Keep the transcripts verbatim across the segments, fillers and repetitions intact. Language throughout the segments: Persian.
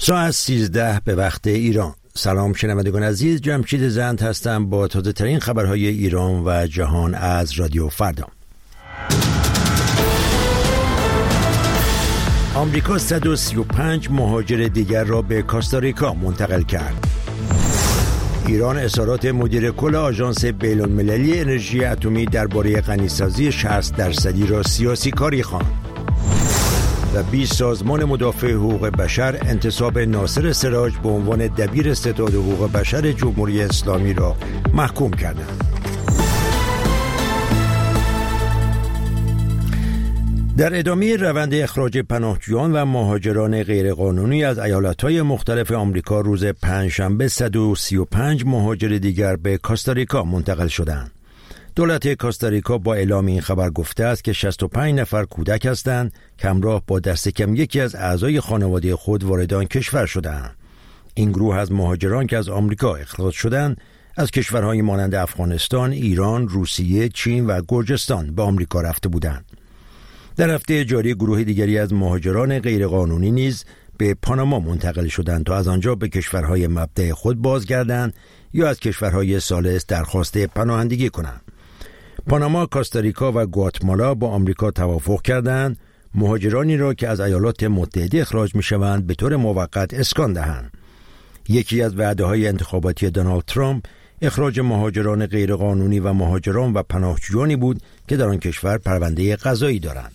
ساعت سیزده به وقت ایران. سلام شنوندگان عزیز، جمشید زند هستم با تازه ترین خبرهای ایران و جهان از رادیو فردا. آمریکا صد و سی و پنج مهاجر دیگر را به کاستاریکا منتقل کرد. ایران اظهارات مدیر کل آژانس بین‌المللی انرژی اتمی درباره غنیسازی شصت درصدی را سیاسی کاری خواند. و بیست سازمان مدافع حقوق بشر انتصاب ناصر سراج به عنوان دبیر ستاد حقوق بشر جمهوری اسلامی را محکوم کردند. در ادامه روند اخراج پناهجویان و مهاجران غیرقانونی از ایالت‌های مختلف آمریکا، روز پنجشنبه صد و سی و پنج مهاجر دیگر به کاستاریکا منتقل شدند. دولت کاستاریکا با اعلام این خبر گفته است که شصت و پنج نفر کودک هستند که همراه با دست کم یکی از اعضای خانواده خود وارد آن کشور شدند. این گروه از مهاجران که از آمریکا اخراج شدند از کشورهای مانند افغانستان، ایران، روسیه، چین و گرجستان به آمریکا رفته بودند. در هفته جاری گروه دیگری از مهاجران غیرقانونی نیز به پاناما منتقل شدند تا از آنجا به کشورهای مبدأ خود بازگردند یا از کشورهای ثالث درخواست پناهندگی کنند. پاناما، کاستاریکا و گواتمالا با آمریکا توافق کردند مهاجرانی را که از ایالات متحده اخراج می‌شوند به طور موقت اسکان دهند. یکی از وعده‌های انتخاباتی دونالد ترامپ اخراج مهاجران غیرقانونی و مهاجران و پناهجویانی بود که در آن کشور پرونده قضایی دارند.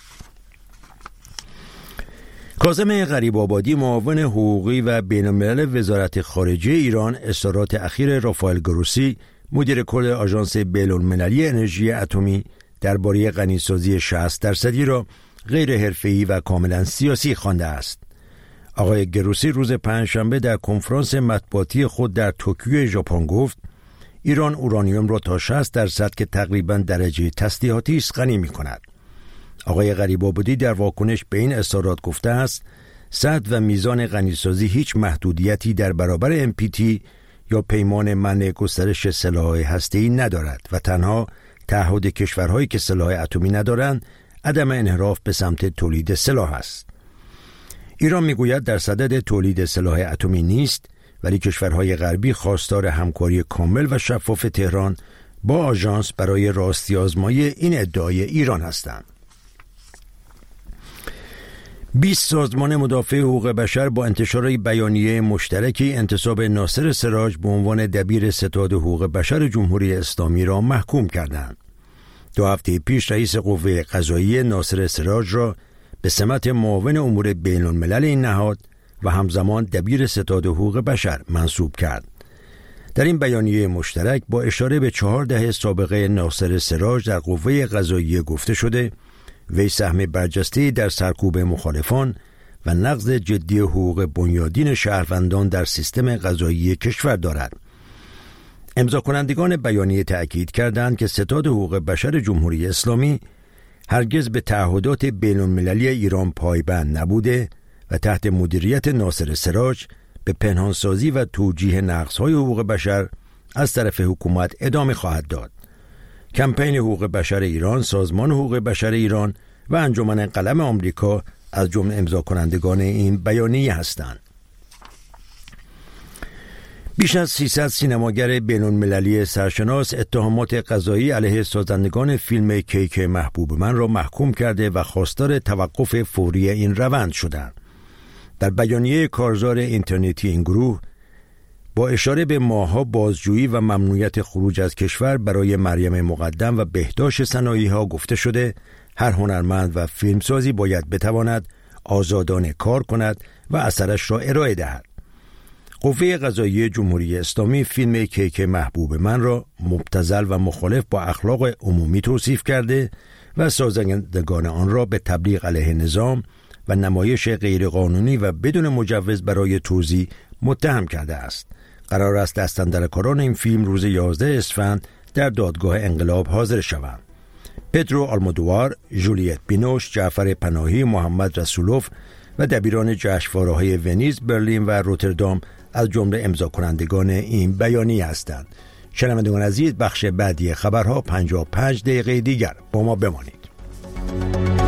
کاظم غریب‌آبادی، معاون حقوقی و بین‌الملل وزارت خارجه ایران، اظهارات اخیر رافائل گروسی، مدیر کل آژانس بین‌المللی انرژی اتمی درباره غنیسازی شصت درصدی را غیر حرفه‌ای و کاملا سیاسی خوانده است. آقای گروسی روز پنجشنبه در کنفرانس مطبوعاتی خود در توکیو، ژاپن گفت ایران اورانیوم را تا شصت درصد که تقریباً درجه تسلیحاتی است غنی می‌کند. آقای غریب‌آبادی در واکنش به این اظهارات گفته است سطح و میزان غنیسازی هیچ محدودیتی در برابر ام پی تی یا پیمان منع گسترش سلاح هسته‌ای ندارد و تنها تعهد کشورهایی که سلاح اتمی ندارند عدم انحراف به سمت تولید سلاح است. ایران میگوید در صدد تولید سلاح اتمی نیست، ولی کشورهای غربی خواستار همکاری کامل و شفاف تهران با آژانس برای راستی آزمایی این ادعای ایران هستند. بیست سازمان مدافع حقوق بشر با انتشار بیانیه مشترکی انتصاب ناصر سراج به عنوان دبیر ستاد حقوق بشر جمهوری اسلامی را محکوم کردند. دو هفته پیش رئیس قوه قضاییه ناصر سراج را به سمت معاون امور بین الملل این نهاد و همزمان دبیر ستاد حقوق بشر منصوب کرد. در این بیانیه مشترک با اشاره به چهار دهه سابقه ناصر سراج در قوه قضاییه گفته شده وی سهم برجسته‌ای در سرکوب مخالفان و نقض جدی حقوق بنیادین شهروندان در سیستم قضایی کشور دارد. امضا کنندگان بیانیه تأکید کردند که ستاد حقوق بشر جمهوری اسلامی هرگز به تعهدات بین‌المللی ایران پایبند نبوده و تحت مدیریت ناصر سراج به پنهانسازی و توجیه نقض‌های حقوق بشر از طرف حکومت ادامه خواهد داد. کمپین حقوق بشر ایران، سازمان حقوق بشر ایران و انجمن قلم آمریکا از جمله امضا کنندگان این بیانیه هستند. بیش از سیصد سینماگر بین‌المللی سرشناس اتهامات قضایی علیه سازندگان فیلم کیک محبوب من را محکوم کرده و خواستار توقف فوری این روند شدند. در بیانیه کارزار اینترنتی این گروه با اشاره به ماه‌ها بازجویی و ممنوعیت خروج از کشور برای مریم مقدم و بهداشت صنایع‌ها گفته شده هر هنرمند و فیلمسازی باید بتواند آزادانه کار کند و اثرش را ارائه دهد. قوه قضاییه جمهوری اسلامی فیلم کیک محبوب من را مبتذل و مخالف با اخلاق عمومی توصیف کرده و سازندگان آن را به تبلیغ علیه نظام و نمایش غیرقانونی و بدون مجوز برای توزیع متهم کرده است. قرار است دستاندرکاران این فیلم روز یازده اسفند در دادگاه انقلاب حاضر شوند. پدرو آلمودوار، جولیت بینوش، جعفر پناهی، محمد رسولوف و دبیران جشنواره‌های ونیز، برلین و روتردام از جمله امضا کنندگان این بیانیه هستند. شنوندگان عزیز، بخش بعدی خبرها پنجاه و پنج دقیقه دیگر با ما بمانید.